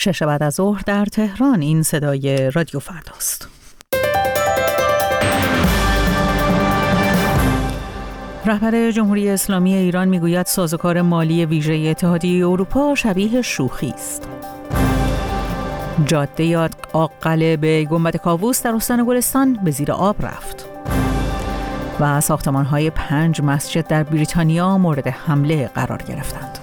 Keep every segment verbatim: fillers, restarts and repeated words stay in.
شش بعد از ظهر در تهران. این صدای رادیو فرداست. رهبر جمهوری اسلامی ایران میگوید سازوکار مالی ویژه اتحادیه اروپا شبیه شوخی است. جاده آقله به گنبد کاووس در استان گلستان به زیر آب رفت. و ساختمان‌های پنج مسجد در بریتانیا مورد حمله قرار گرفتند.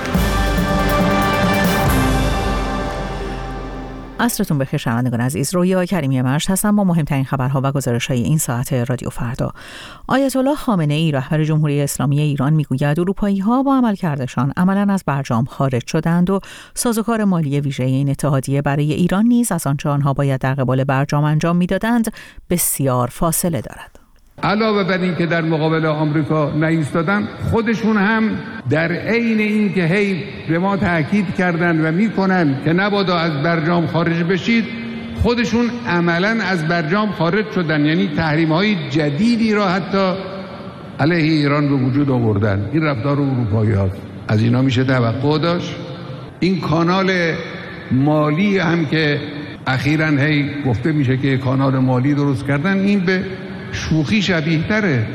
عصرتون بخیر شنوندگان عزیز. رویا کریمی مشت هستم با مهمترین خبرها و گزارش‌های این ساعت رادیو فردا. آیت الله خامنه‌ای رهبر جمهوری اسلامی ایران میگوید اروپایی‌ها با عملکردشان عملاً از برجام خارج شدند و سازوکار مالی ویژه این اتحادیه برای ایران نیز از آنچه آنها باید در قبال برجام انجام می‌دادند بسیار فاصله دارد. علاوه بر این که در مقابل آمریکا نایستادن، خودشون هم در عین این که هی به ما تاکید کردن و میکنن که نبادا از برجام خارج بشید، خودشون عملاً از برجام خارج شدن، یعنی تحریم‌های جدیدی را حتی علیه ایران به وجود آوردن. این رفتار اروپایی هاست. از اینا میشه توقع داشت. این کانال مالی هم که اخیراً هی گفته میشه که کانال مالی درست کردن، این به شوخی شبیه تره.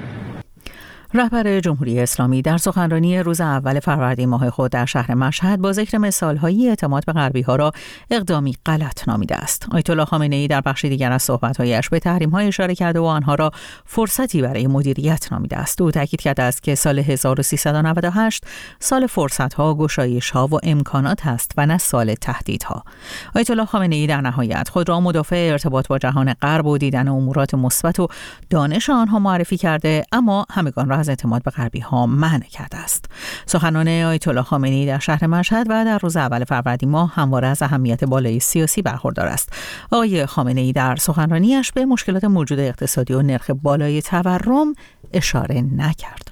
رهبر جمهوری اسلامی در سخنرانی روز اول فروردین ماه خود در شهر مشهد با ذکر مثال‌های اعتماد به غربی‌ها را اقدامی غلط نامیده است. آیت الله خامنه‌ای در بخشی دیگر از صحبت‌هایش به تحریم‌های اشاره کرده و آنها را فرصتی برای مدیریت نامیده است. او تاکید کرده است که سال هزار و سیصد و نود و هشت سال فرصت‌ها، گشایش‌ها و امکانات است و نه سال تهدیدها. آیت الله خامنه‌ای در نهایت خود را مدافع ارتباط با جهان غرب و دیدن امورات مثبت و دانش آنها معرفی کرده، اما همگان را از اعتماد به غربی ها منع کرده است. سخنان آیت الله خامنه‌ای در شهر مشهد و در روز اول فروردین ماه همواره از اهمیت بالای سیاسی برخوردار است. آقای خامنه‌ای در سخنرانیش به مشکلات موجود اقتصادی و نرخ بالای تورم اشاره نکرد.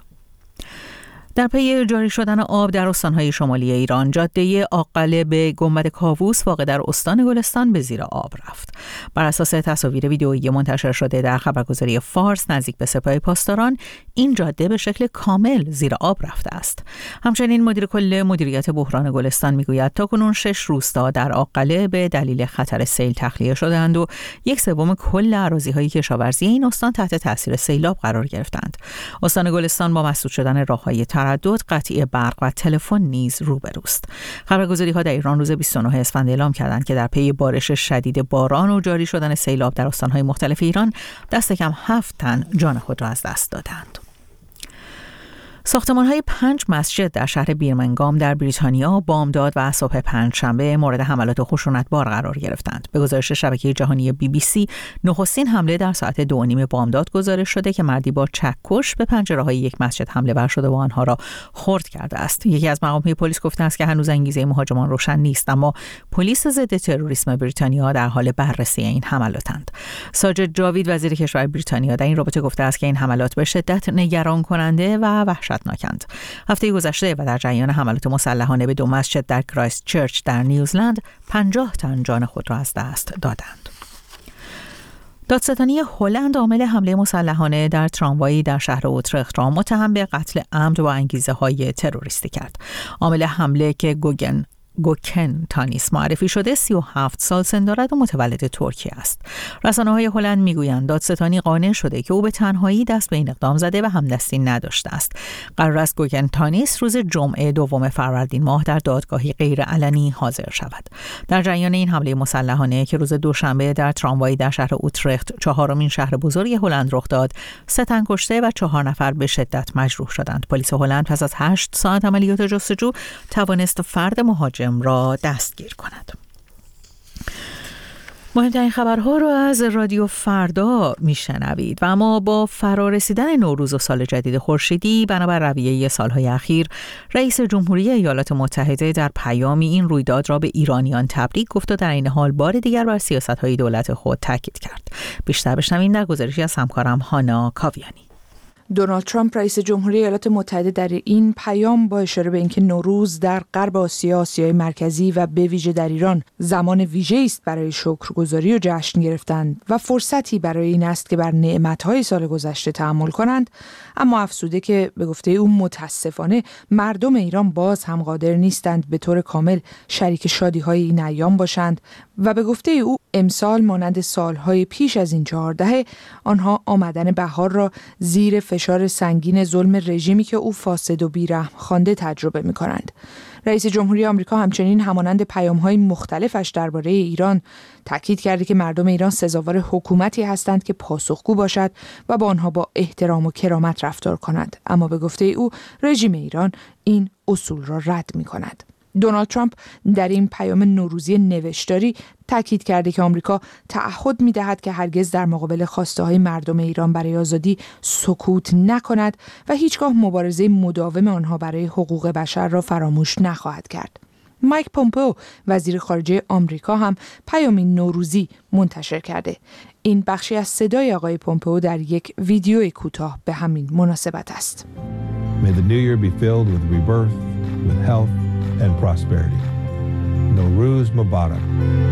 در پی جاری شدن آب در استان‌های شمالی ایران، جاده آقله به گنبد کاووس واقع در استان گلستان به زیر آب رفت. بر اساس تصاویر ویدئویی منتشر شده در خبرگزاری فارس نزدیک به سپاه پاسداران، این جاده به شکل کامل زیر آب رفته است. همچنین مدیر کل مدیریت بحران گلستان میگوید تاکنون شش روستا در آقله به دلیل خطر سیل تخلیه شدند و یک سوم کل اراضی‌های کشاورزی این استان تحت تاثیر سیلاب قرار گرفتند. استان گلستان با مسدود شدن راه‌های تردد، قطعی برق و تلفن نیز روبروست. خبرگزاری‌ها در ایران روز بیست و نه اسفند اعلام کردند که در پی بارش شدید باران و جاری شدن سیلاب در استان‌های مختلف ایران دست کم هفت تن جان خود را از دست دادند. ساختمان‌های پنج مسجد در شهر بیرمنگام در بریتانیا بامداد و صبح پنجشنبه مورد حملات خشونت‌بار قرار گرفتند. به گزارش شبکه جهانی بی بی سی، نخستین حمله در ساعت دو و نیم بامداد گزارش شده که مردی با چکش به پنجره‌های یک مسجد حمله ور شده و آنها را خرد کرده است. یکی از مقام‌های پلیس گفته است که هنوز انگیزه مهاجمان روشن نیست، اما پلیس ضد تروریسم بریتانیا در حال بررسی این حملاتند. ساجد جاوید وزیر کشور بریتانیا در این رابطه گفته است که این حملات به شدت نگران کننده و وحشتناکند. هفته گذشته و در جریان حملات مسلحانه به دو مسجد در کرایست چرچ در نیوزلند پنجاه تن جان خود را از دست دادند. دادستانی هلند عامل حمله مسلحانه در تراموایی در شهر اوترخت را متهم به قتل عمد با انگیزه‌های تروریستی کرد. عامل حمله که گوگن گوکن تانیس معرفی شده سی و هفت سال سن دارد و متولد ترکیه است. رسانه‌های هلند میگویند دادستانی قانع شده که او به تنهایی دست به این اقدام زده و همدستی نداشته است. قرار است گوکن تانیس روز جمعه دوم فروردین ماه در دادگاهی غیرعلنی حاضر شود. در جریان این حمله مسلحانه که روز دوشنبه در تراموایی در شهر اوترخت، چهارمین شهر بزرگ هلند رخ داد، سه تن کشته و چهار نفر به شدت مجروح شدند. پلیس هلند پس از هشت ساعت عملیات جستجو توانست فرد مهاجم را دستگیر کند. مهمترین خبرها رو از رادیو فردا میشنوید و اما با فرارسیدن نوروز و سال جدید خورشیدی بنابر رویه سالهای اخیر، رئیس جمهوری ایالات متحده در پیامی این رویداد را به ایرانیان تبریک گفت و در این حال بار دیگر بر سیاست‌های دولت خود تاکید کرد. بیشتر بشنوید در گزارشی از همکارم هانا کاویانی. دونالد ترامپ رئیس جمهوری ایالات متحده در این پیام با اشاره به اینکه نوروز در غرب آسیا، آسیای مرکزی و به ویژه در ایران زمان ویژه‌ای است برای شکرگزاری و جشن گرفتن و فرصتی برای این است که بر نعمت‌های سال گذشته تأمل کنند، اما افسوده که به گفته او متاسفانه مردم ایران باز هم قادر نیستند به طور کامل شریک شادی‌های این ایام باشند و به گفته او امسال مانند سالهای پیش از این چهار دهه آنها آمدن بهار را زیر فشار سنگین ظلم رژیمی که او فاسد و بیرحم خوانده تجربه می‌کنند. رئیس جمهوری آمریکا همچنین همانند پیام‌های مختلفش درباره ایران تاکید کرده که مردم ایران سزاوار حکومتی هستند که پاسخگو باشد و با آنها با احترام و کرامت رفتار کند، اما به گفته او رژیم ایران این اصول را رد می‌کند. دونالد ترامپ در این پیام نوروزی نوشتاری تاکید کرده که آمریکا تعهد می‌دهد که هرگز در مقابل خواسته‌های مردم ایران برای آزادی سکوت نکند و هیچگاه مبارزه مداوم آنها برای حقوق بشر را فراموش نخواهد کرد. مایک پومپئو وزیر خارجه آمریکا هم پیامی نوروزی منتشر کرده. این بخشی از صدای آقای پومپئو در یک ویدیوی کوتاه به همین مناسبت است. May the new year be filled with rebirth, with health and prosperity. نوروز مبارک.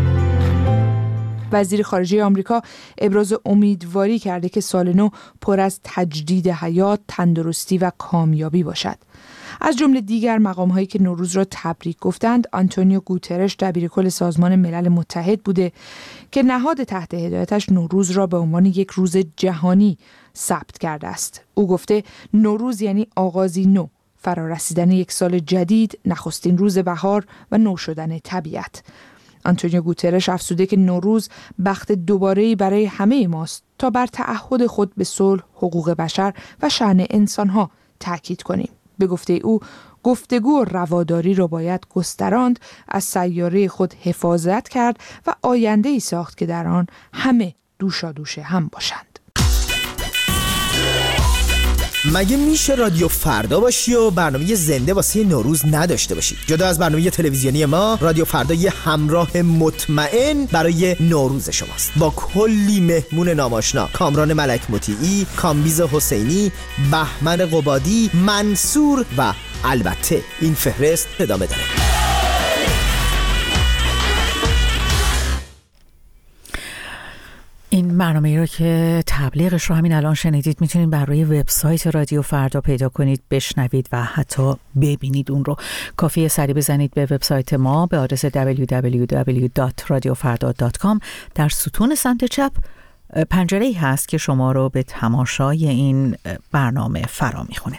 وزیر خارجه آمریکا ابراز امیدواری کرده که سال نو پر از تجدید حیات، تندرستی و کامیابی باشد. از جمله دیگر مقام‌هایی که نوروز را تبریک گفتند، آنتونیو گوترش دبیرکل سازمان ملل متحد بوده که نهاد تحت هدایتش نوروز را به عنوان یک روز جهانی ثبت کرده است. او گفته نوروز یعنی آغازی نو، فرارسیدن یک سال جدید، نخستین روز بهار و نو شدن طبیعت. آنتونیو گوترش افزوده که نوروز بخت دوباره‌ای برای همه ماست تا بر تعهد خود به صلح، حقوق بشر و شأن انسان‌ها تأکید کنیم. به گفته او گفتگو و رواداری را باید گستراند، از سیاره خود حفاظت کرد و آینده‌ای ساخت که در آن همه دوشادوش هم باشند. مگه میشه رادیو فردا باشی و برنامه زنده واسه نوروز نداشته باشی؟ جدا از برنامه تلویزیونی ما، رادیو فردا یه همراه مطمئن برای نوروز شماست، با کلی مهمون ناماشنا: کامران ملک مطیعی، کامبیز حسینی، بهمن قبادی، منصور و البته این فهرست ادامه داره. این برنامه رو که تبلیغش رو همین الان شنیدید میتونید بر روی وبسایت رادیو فردا پیدا کنید، بشنوید و حتی ببینید اون رو. کافیه سری بزنید به وبسایت ما به آدرس دبلیو دبلیو دبلیو دات رادیو فردا دات کام. در ستون سمت چپ پنجره‌ای هست که شما رو به تماشای این برنامه فرا میخونه.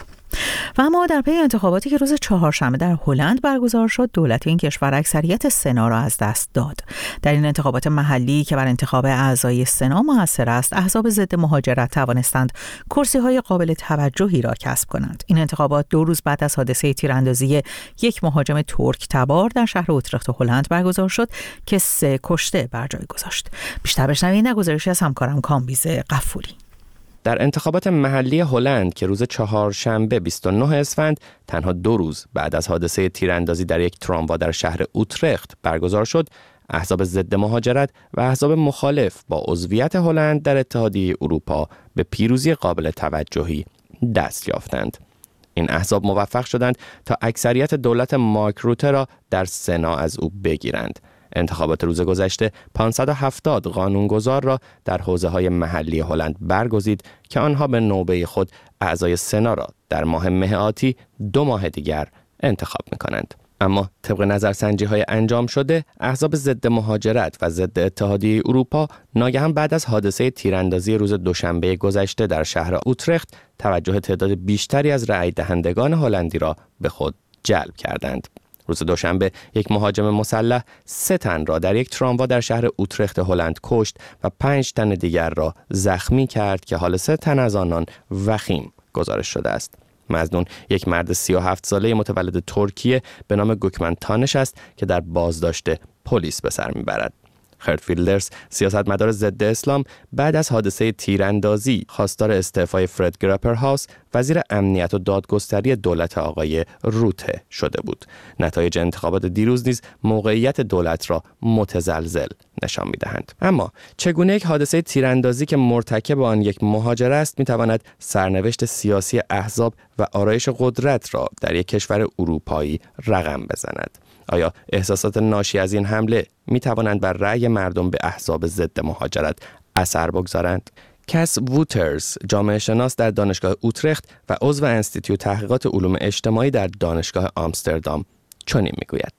و اما در پی انتخاباتی که روز چهارشنبه در هلند برگزار شد، دولت این کشور اکثریت سنا را از دست داد. در این انتخابات محلی که بر انتخاب اعضای سنا موثر است، احزاب ضد مهاجرت توانستند کرسی‌های قابل توجهی را کسب کنند. این انتخابات دو روز بعد از حادثه تیراندازی یک مهاجم ترک تبار در شهر اوترخت هلند برگزار شد که سه کشته بر جای گذاشت. بیشتر بشنوید در گزارشی از همکارم کامبیز قفوری. در انتخابات محلی هلند که روز چهارشنبه بیست و نه اسفند، تنها دو روز بعد از حادثه تیراندازی در یک تراموا در شهر اوترخت برگزار شد، احزاب ضد مهاجرت و احزاب مخالف با عضویت هلند در اتحادیه اروپا به پیروزی قابل توجهی دست یافتند. این احزاب موفق شدند تا اکثریت دولت مارک روته را در سنا از او بگیرند. انتخابات روز گذشته پانصد و هفتاد قانونگذار را در حوزه‌های محلی هلند برگزید که آنها به نوبه خود اعضای سنا را در ماه مه آتی دو ماه دیگر انتخاب می‌کنند. اما طبق نظرسنجی‌های انجام شده، احزاب ضد مهاجرت و ضد اتحادیه اروپا ناگهان بعد از حادثه تیراندازی روز دوشنبه گذشته در شهر اوترخت توجه تعداد بیشتری از رأی دهندگان هلندی را به خود جلب کردند. روز دوشنبه یک مهاجم مسلح سه تن را در یک تراموا در شهر اوترخت هلند کشت و پنج تن دیگر را زخمی کرد که حال سه تن از آنان وخیم گزارش شده است. مظنون یک مرد سی و هفت ساله متولد ترکیه به نام گوکمن تانش است که در بازداشت پلیس به سر میبرد. خرت ویلدرز، سیاستمدار ضد اسلام، بعد از حادثه تیراندازی خواستار استعفای فرد گراپرهاوس، وزیر امنیت و دادگستری دولت آقای روته شده بود. نتایج انتخابات دیروز نیز موقعیت دولت را متزلزل نشان می‌دهند. اما چگونه یک حادثه تیراندازی که مرتکب آن یک مهاجر است می‌تواند سرنوشت سیاسی احزاب و آرایش قدرت را در یک کشور اروپایی رقم بزند؟ آیا احساسات ناشی از این حمله می توانند بر رأی مردم به احزاب ضد مهاجرت اثر بگذارند؟ کس ووترز، جامعه شناس در دانشگاه اوترخت و عضو انستیتوت تحقیقات علوم اجتماعی در دانشگاه آمستردام چنین میگوید: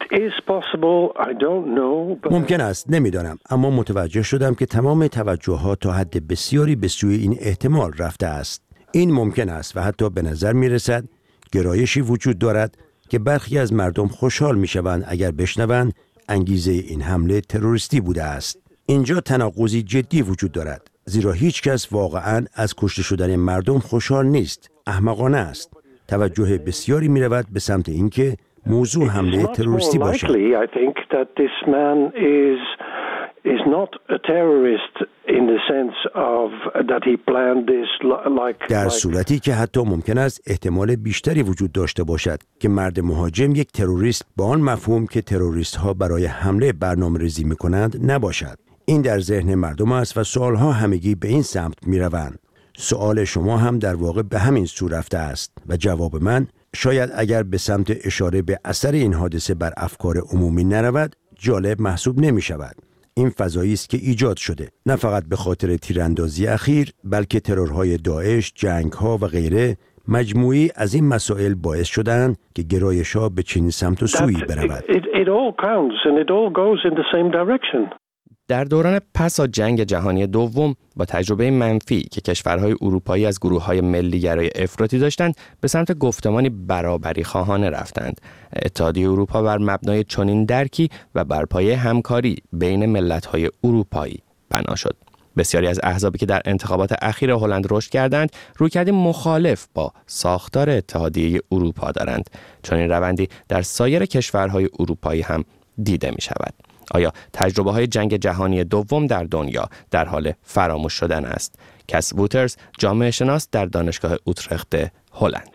ممکن است، نمیدانم، اما متوجه شدم که تمام توجهات تا حد بسیاری به سوی این احتمال رفته است. این ممکن است و حتی به نظر می رسد گرایشی وجود دارد که برخی از مردم خوشحال می شوند اگر بشنوند انگیزه این حمله تروریستی بوده است. اینجا تناقضی جدی وجود دارد، زیرا هیچ کس واقعاً از کشته شدن مردم خوشحال نیست. احمقانه است. توجه بسیاری می رود به سمت اینکه موضوع حمله تروریستی باشد. is not a terrorist in the sense of that he planned this like در صورتی که حتی ممکن است احتمال بیشتری وجود داشته باشد که مرد مهاجم یک تروریست با آن مفهوم که تروریست ها برای حمله برنامه‌ریزی می‌کنند نباشد. این در ذهن مردم است و سوالها همگی به این سمت می‌روند. سوال شما هم در واقع به همین سو رفته است و جواب من شاید اگر به سمت اشاره به اثر این حادثه بر افکار عمومی نرود جالب محسوب نمی‌شود. این فضایی است که ایجاد شده، نه فقط به خاطر تیراندازی اخیر، بلکه ترورهای داعش، جنگ‌ها و غیره. مجموعی از این مسائل باعث شدند که گرایش‌ها به چنین سمت و سویی برود. در دوران پس از جنگ جهانی دوم با تجربه منفی که کشورهای اروپایی از گروه‌های ملی‌گرای افراطی داشتند، به سمت گفتمانی برابری خواهانه رفتند. اتحادیه اروپا بر مبنای چنین درکی و بر پایه همکاری بین ملت‌های اروپایی بنا شد. بسیاری از احزابی که در انتخابات اخیر هلند رشد کردند، رویکردی مخالف با ساختار اتحادیه اروپا دارند. چنین روندی در سایر کشورهای اروپایی هم دیده می‌شود. آیا تجربه های جنگ جهانی دوم در دنیا در حال فراموش شدن است؟ کس ووترز، جامعه شناس در دانشگاه اوترخت هلند: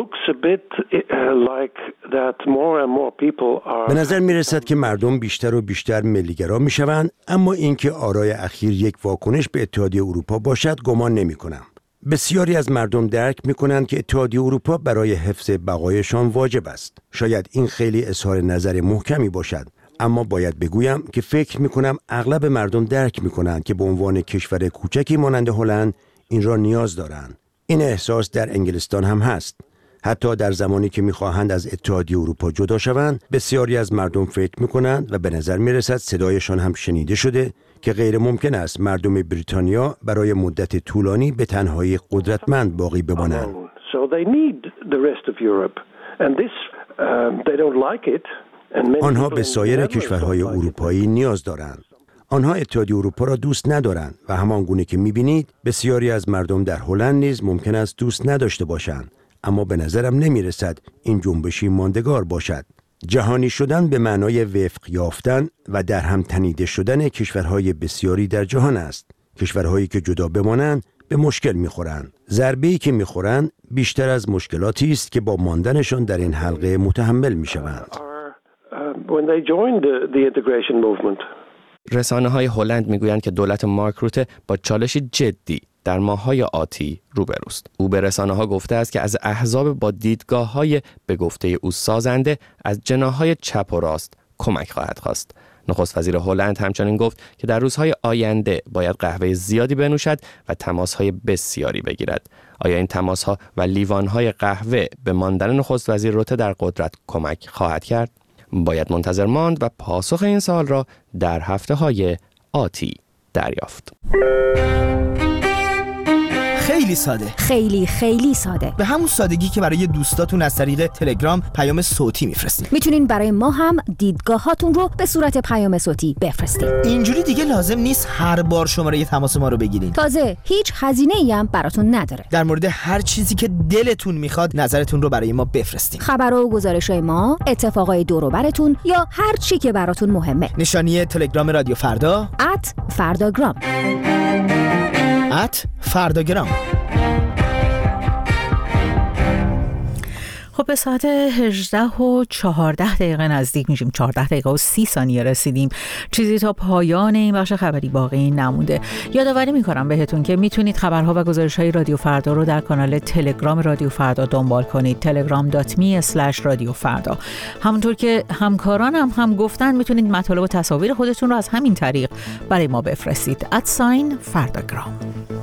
به نظر می رسد که مردم بیشتر و بیشتر ملیگرا می شوند، اما اینکه آرای اخیر یک واکنش به اتحادیه اروپا باشد گمان نمی کنم. بسیاری از مردم درک می کنند که اتحادیه اروپا برای حفظ بقایشان واجب است. شاید این خیلی اظهار نظر محکمی باشد، اما باید بگویم که فکر میکنم اغلب مردم درک میکنند که به عنوان کشور کوچکی مانند هلند این را نیاز دارند. این احساس در انگلستان هم هست. حتی در زمانی که میخواهند از اتحادیه اروپا جدا شوند، بسیاری از مردم فکر میکنند و به نظر میرسد صدایشان هم شنیده شده که غیر ممکن است مردم بریتانیا برای مدت طولانی به تنهایی قدرتمند باقی بمانند. آنها به سایر کشورهای اروپایی نیاز دارند. آنها اتحادیه اروپا را دوست ندارند و همان گونه که می‌بینید بسیاری از مردم در هلند نیز ممکن است دوست نداشته باشند، اما به نظرم نمی‌رسد این جنبشی ماندگار باشد. جهانی شدن به معنای وفق یافتن و در هم تنیده شدن کشورهای بسیاری در جهان است. کشورهایی که جدا بمانند به مشکل می‌خورند. ضربه‌ای که می‌خورند بیشتر از مشکلاتی است که با ماندنشان در این حلقه متحمل می‌شوند. when they joined the, the integration movement. رسانه‌های هلند میگویند که دولت مارک روته با چالشی جدی در ماه‌های آتی روبروست. او به رسانه‌ها گفته است که از احزاب با دیدگاه‌های به گفته او سازنده از جناح‌های چپ و راست کمک خواهد خواست. نخست وزیر هلند همچنین گفت که در روزهای آینده باید قهوه زیادی بنوشد و تماس‌های بسیاری بگیرد. آیا این تماس‌ها و لیوان‌های قهوه به ماندن نخست وزیر روته در قدرت کمک خواهد کرد؟ باید منتظر ماند و پاسخ این سوال را در هفته‌های آتی دریافت. خیلی ساده، خیلی خیلی ساده، به همون سادگی که برای دوستاتون از طریق تلگرام پیام صوتی میفرستید. میتونین برای ما هم دیدگاهاتون رو به صورت پیام صوتی بفرستید. اینجوری دیگه لازم نیست هر بار شماره تماس ما رو بگیرین. تازه هیچ هزینه‌ای هم براتون نداره. در مورد هر چیزی که دلتون میخواد نظرتون رو برای ما بفرستین. خبرها و گزارش‌های ما، اتفاقای دور و برتون یا هر چی که براتون مهمه. نشانی تلگرام رادیو فردا ات فرداگرام ات فرداگرام. خب به ساعت هجده و چهارده دقیقه نزدیک میشیم، چهارده دقیقه و سی ثانیه رسیدیم. چیزی تا پایان این بخش خبری باقی نمونده. یادآوری میکنم بهتون که میتونید خبرها و گزارش‌های رادیو فردا رو در کانال تلگرام رادیو فردا دنبال کنید. تلگرام دات می اسلش رادیو فردا. همونطور که همکارانم هم, هم گفتن میتونید مطالب و تصاویر خودتون رو از همین طریق برای ما بفرستید. ات ساین فرداگرام.